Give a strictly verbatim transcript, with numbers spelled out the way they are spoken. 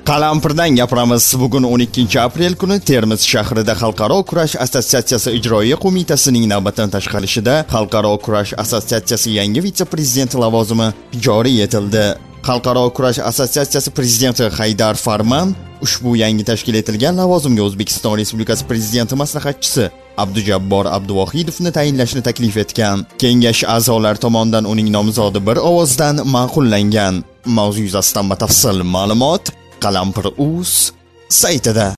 Qalampirdan gapiramiz. Bugun o'n ikkinchi aprel kuni Termiz shahrida Xalqaro kurash assotsiatsiyasi ijroiya qo'mitasining navbatdan tashqarishida Xalqaro kurash assotsiatsiyasi yangi vitse-prezidenti lavozimi joriy etildi. Xalqaro kurash assotsiatsiyasi prezidenti Haydar Farman ushbu yangi tashkil etilgan lavozimga O'zbekiston Respublikasi prezidenti maslahatchisi Abdujabbor Abduvohidovni tayinlashni taklif etgan. Kengash a'zolari tomonidan uning nomzodi bir ovozdan ma'qullangan. Mavzu yuzasidan batafsil ma'lumot Qalampir.uz saytida.